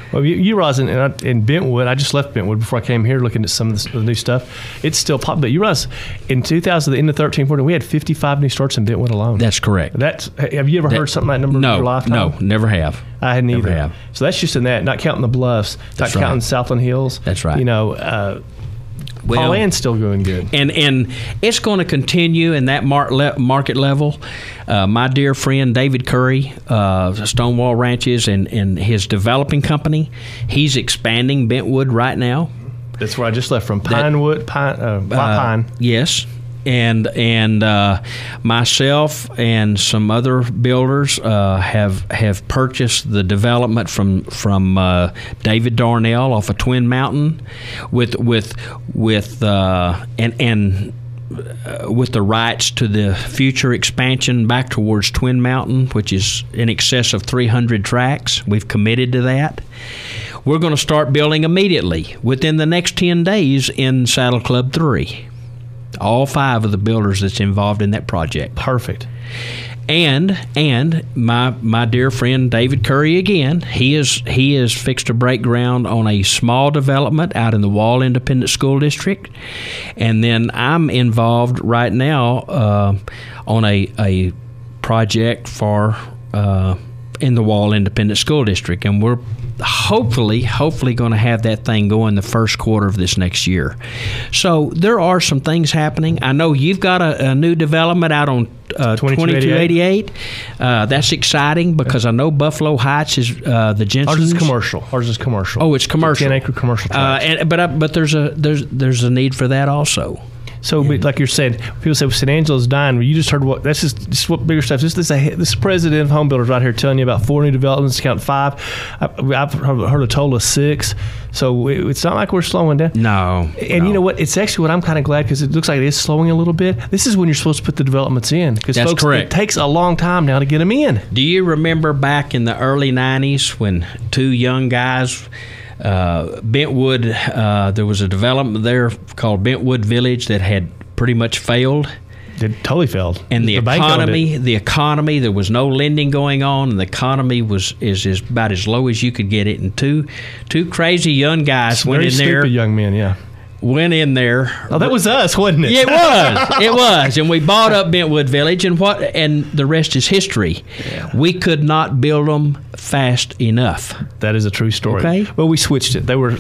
Well, you realize in Bentwood, I just left Bentwood before I came here looking at some of the new stuff. It's still popular. But you realize in 2000, the end of 13-14, we had 55 new starts in Bentwood alone. That's correct. Have you ever heard something like that number in your lifetime? No, never have. I hadn't either. Never have. So that's just in that, not counting the bluffs, That's not right. counting Southland Hills. That's right. Pauline's still going good. And it's going to continue in that market level. My dear friend David Curry, Stonewall Ranches, and his developing company, he's expanding Bentwood right now. That's where I just left from. White Pine. Yes. And myself and some other builders have purchased the development from David Darnell off of Twin Mountain, with the rights to the future expansion back towards Twin Mountain, which is in excess of 300 tracks. We've committed to that. We're going to start building immediately within the next 10 days in Saddle Club 3. All 5 of the builders that's involved in that project. Perfect. And my dear friend David Curry again, he is fixed to break ground on a small development out in the Wall Independent School District, and then I'm involved right now on a project for in the Wall Independent School District, and we're hopefully going to have that thing going the first quarter of this next year. So there are some things happening. I know you've got a new development out on 2288. That's exciting because I know Buffalo Heights is the Jensen's. Ours is commercial. Oh, it's commercial. 10-acre commercial tracts. But there's a need for that also. So, like you're saying, people say, well, San Angelo's dying. Well, you just heard what, that's just what bigger stuff. This president of home builders right here telling you about 4 new developments, count 5. I've heard a total of 6. So it's not like we're slowing down. No. And you know what? It's actually what I'm kind of glad, because it looks like it is slowing a little bit. This is when you're supposed to put the developments in. Because folks, correct. It takes a long time now to get them in. Do you remember back in the early 90s when 2 young guys, Bentwood, there was a development there called Bentwood Village that had pretty much failed. It totally failed. And the economy, there was no lending going on, and the economy is about as low as you could get it. And two crazy young guys went in there. Stupid young men, yeah. Went in there. Oh, that was us, wasn't it? Yeah, it was. And we bought up Bentwood Village, and the rest is history. Yeah. We could not build them fast enough. That is a true story. Okay. Well, we switched it. They were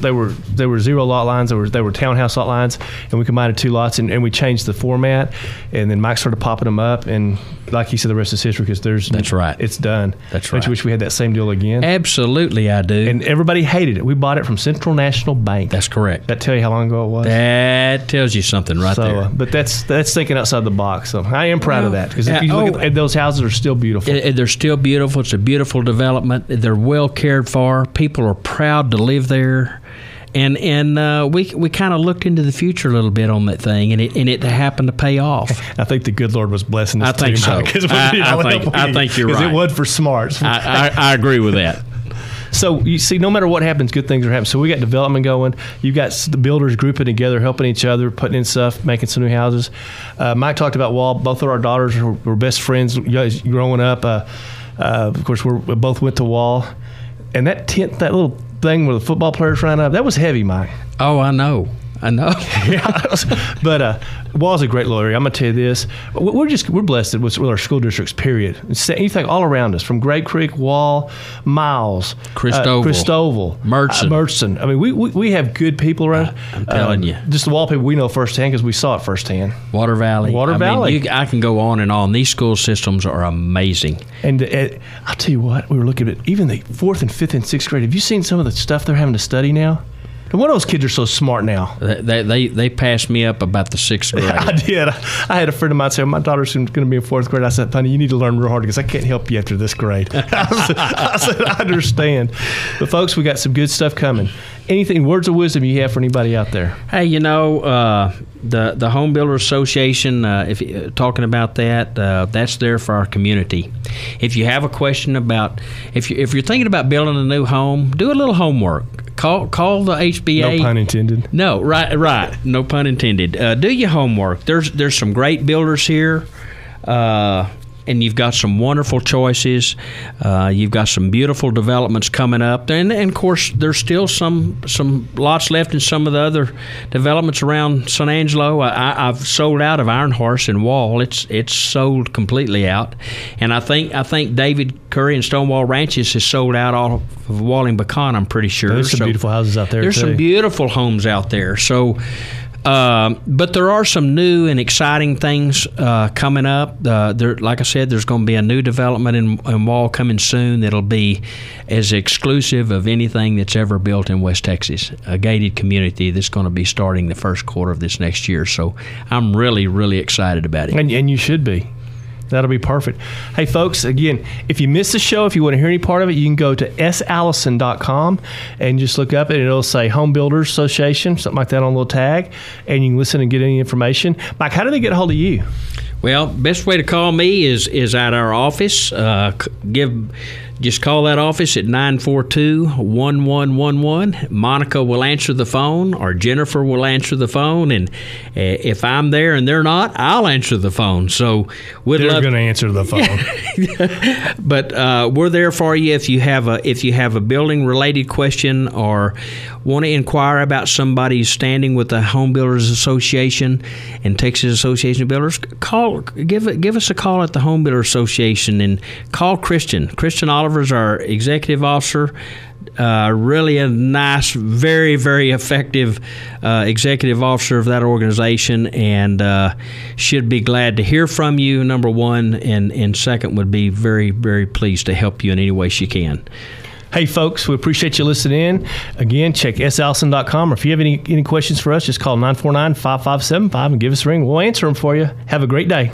0 lot lines. They were townhouse lot lines, and we combined 2 lots, and we changed the format. And then Mike started popping them up, and like he said, the rest is history, because That's right. It's done. That's right. Don't you wish we had that same deal again? Absolutely, I do. And everybody hated it. We bought it from Central National Bank. That's correct. That tell you how long ago it was? That tells you something right there. But that's thinking outside the box. So I am proud of that, because if you look at those houses, are still beautiful. They're still beautiful. It's a beautiful development. They're well cared for. People are proud to live there. And we kind of looked into the future a little bit on that thing, and it happened to pay off. I think the good Lord was blessing us. I think so. I think you're right. Because it was for smarts. I agree with that. So you see, no matter what happens, good things are happening. So we got development going. You got the builders grouping together, helping each other, putting in stuff, making some new houses. Mike talked about Wall. Both of our daughters were best friends growing up. Of course, we both went to Wall. And that little thing where the football players ran up, that was heavy, Mike. Oh, I know. But Wall's a great little area. I'm going to tell you this. We're blessed with our school districts, period. You think all around us, from Great Creek, Wall, Miles, Christoval, Murchison. I mean, we have good people around. I'm telling you. Just the Wall people we know firsthand, because we saw it firsthand. Water Valley. I can go on and on. These school systems are amazing. And I'll tell you what, we were looking at even the 4th and 5th and 6th grade. Have you seen some of the stuff they're having to study now? And one of those kids are so smart now. They passed me up about the 6th grade. I did. I had a friend of mine say, my daughter's going to be in 4th grade. I said, honey, you need to learn real hard, because I can't help you after this grade. I said, I understand. But folks, we got some good stuff coming. Anything, words of wisdom you have for anybody out there? Hey, the Home Builder Association, if you're talking about that, that's there for our community. If you have a question about, if you're thinking about building a new home, do a little homework. Call the HBA. No pun intended. No, right. No pun intended. Do your homework. There's some great builders here, and and you've got some wonderful choices. You've got some beautiful developments coming up, and of course there's still some lots left in some of the other developments around San Angelo. I've sold out of Iron Horse and Wall. It's sold completely out, and I think David Curry and Stonewall Ranches has sold out all of Walling Pecan, I'm pretty sure. There's some beautiful houses out there. There's some beautiful homes out there. So, but there are some new and exciting things coming up. Like I said, there's going to be a new development in Wall coming soon that'll be as exclusive of anything that's ever built in West Texas. A gated community that's going to be starting the first quarter of this next year. So I'm really, really excited about it. And you should be. That'll be perfect. Hey, folks, again, if you missed the show, if you want to hear any part of it, you can go to sallison.com and just look up it. It'll say Home Builders Association, something like that on a little tag, and you can listen and get any information. Mike, how do they get a hold of you? Well, best way to call me is at our office. Just call that office at 942-1111. Monica will answer the phone, or Jennifer will answer the phone, and if I'm there and they're not, I'll answer the phone. So they're going to answer the phone. But we're there for you if you have a building related question or want to inquire about somebody standing with the Home Builders Association and Texas Association of Builders. Give us a call at the Home Builders Association, and call Christian Oliver's our executive officer. Really a nice, very, very effective executive officer of that organization, and should be glad to hear from you, number one, and second, would be very, very pleased to help you in any way she can. Hey, folks, we appreciate you listening in. Again, check sallison.com, or if you have any questions for us, just call 949-5575 and give us a ring. We'll answer them for you. Have a great day.